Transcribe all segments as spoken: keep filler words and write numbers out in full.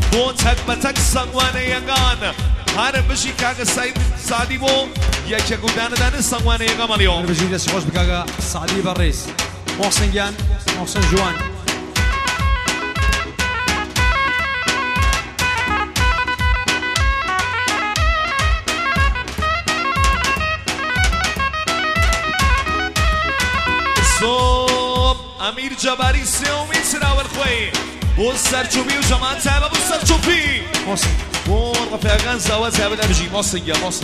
بۆ تەک بە تەک سەنگوانەیەکان هەر بژی کاگە سادی بۆ یەکێک و دانەدانە سەنگوانەیەکە مەڵیەوە بژی دەستی خۆش بکاگە سادی بەڕێز مۆسنگیان مۆسن جوان صوب ئەمیر جەباری سێوەمی چراوە خۆی بۆ سەرچوبی و جەمان تایبە بۆ سەرچوبی مۆسن بۆ ڕەفیقەکان زاوە تایبە دەبژی مۆسنگە مۆسن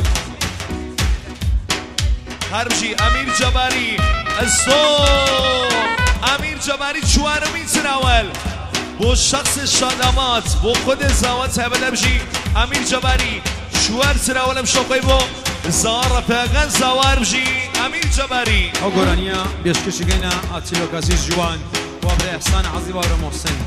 هەر بژی ئەمیر جەباری صوب ئەمیر جەباری چوارەمی چراوەل بۆ شخص شادامات بۆ خودێ زاوە تایبە دەبژی ئەمیر جەباری چوار چراوە لەم شەوقەی بۆ زاوە ڕەفیقەکان زاوار بژی ئەمیر جەباری ئەو گۆرانیە بێشکەشەکەینە ئاچیلۆکازی جوان بۆ برای ئەحسان عەزیز باوەڕە مۆسن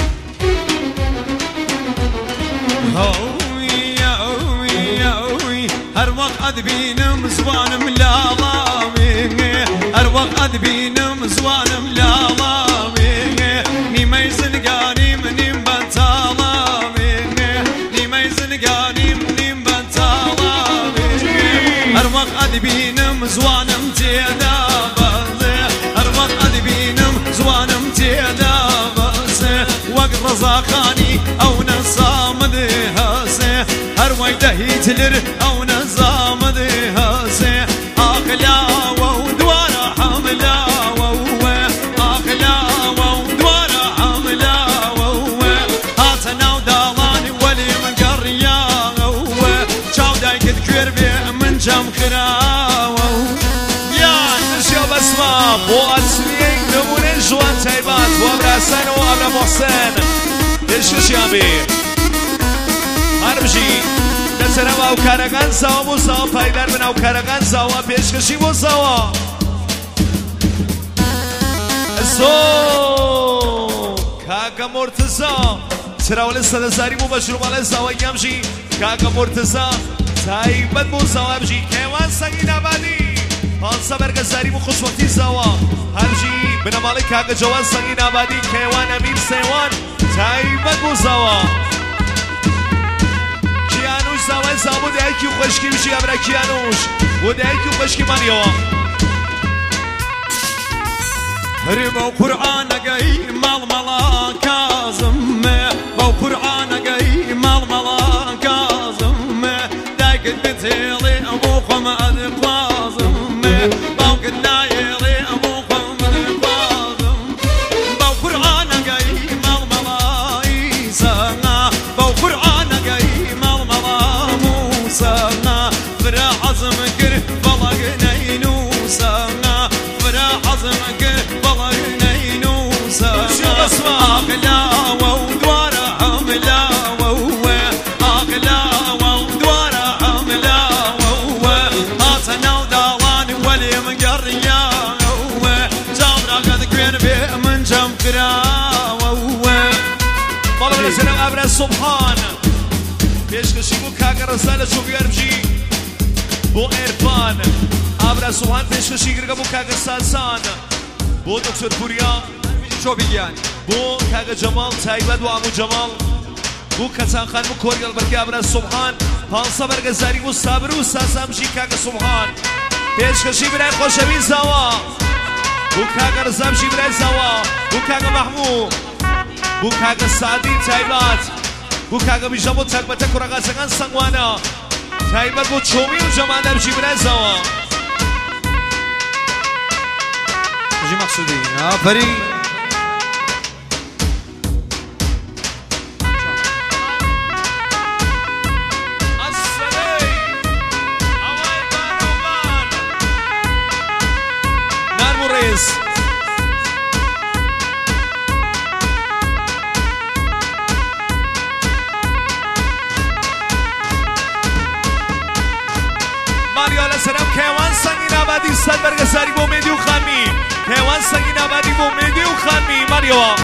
هر وقت بینم زوانم لاڵاوێ هەر وەقت بینم زوانم لاڵاوێ نیمەی زنگانیم نیم بەتاڵاوێ نیمەی زنگانیم نیم بەتاڵاوێ هەر وەقت بینم زوانم تێدا بەزێ هەر وەقت بینم زوانم تێدا بەزێ وەک ڕەزاخانی ئەو نەسامدێ هەسێ هەر وەی دەهیتلر ئەو نەزامدێ هەسێ ئاخلاوە و دوارە حەملاوە ئاخلاوە و دوارە حەملاوە هاتە ناو داڵانی وەلی من گەڕیاوە چاو دایکت کوێر بێ من جەم کراوە یان نشیا بەسما بۆ ئەسمیەی نمونەی ژوان تایبەت بۆ ئەبراسانەوە ئەبرە مۆحسێن پێشکەشیان بێ هەر بژی لەسەرەوە هاوکارەکان زاوە بۆ زاوە پایدار بن هاوکارەکان زاوە پێشکەشی بۆ زاوە زۆ کاکە مۆرتزا چراوە لە سەدەزاری بوو بە ژروماڵە زاوە یامژی کاکە مۆرتزا تایبەت بۆ زاوە بژی کێوان سەنگی نابادی پانسە بەرگەزاری بۆ خوشوەختی زاوە هەرژی بنەماڵی کاکە جەوان سەنگی نابادی کێوان ئەمیر سێوان تایبەت بۆ زاوە کیانوش زاوای زاوە بۆ دایکی و خوشکی بژی ئەبرە کیانوش بۆ دایکی و خوشکی مانیەوە هەرێ بەو قورئانەگەی ماڵمەڵا کازمێ بەو قورئانەگەی ماڵمەڵا کازمێ دایکت بتێڵێ بۆ خۆمە ئەدەخوازمێ باوکت نایێڵێ بۆ خۆمە ئەدەخوازم بەو قورئانەگەی ماڵمەڵای سەنا بەو قورئانەگەی ماڵمەڵا موسەنا فرە حەزم کرد بەڵەک نەینووسەنا فرە حەزم کرد بەڵەک نەینووسەنا ئاخلاوە و دوارە حەملاوە ئاخلاوە و دوارە حەملاوە هاتە ناو داڵان وەلێ من گەڕیاوە جامراکەت کوێر بێ من جەم کراوە بەڵام لەسەرەوە ئەبرە سوبحان پێشکەشی بۆ کاکە ڕەزا لە چۆگوێر بژی بۆ ئێرفان ئابرا سوبحان پێشکەشی گرگە بۆ کاکە ساسان بۆ دکتۆر پوریا چۆبیگیان بۆ کاکە جەماڵ تایبەت بۆ ئامو جەماڵ بۆ کەچانخان بۆ کۆریەڵ بەرکە ئابرا سوبحان پانسە بەرگەزاری بۆ سابر و ساسان بژی کاکە سوبحان پێشکەشی برای خۆشەوی زاوە بۆ کاکە ڕەزا بژی برای زاوە بۆ کاکە مەحموود بۆ کاکە سادی تایبەت بۆ کاکە بیژە بۆ تەک بەتەک کوڕەقاسەکان سەنگوانە تایبەت بۆ چۆمی و جەمان دەبژی برای زاوە بژی مەقسوودی ئافەرین سلام کیوان سنگی نبادی صد برگزاری بو میدی و خانمی کیوان سنگی نبادی بو میدی و خانمی ماریو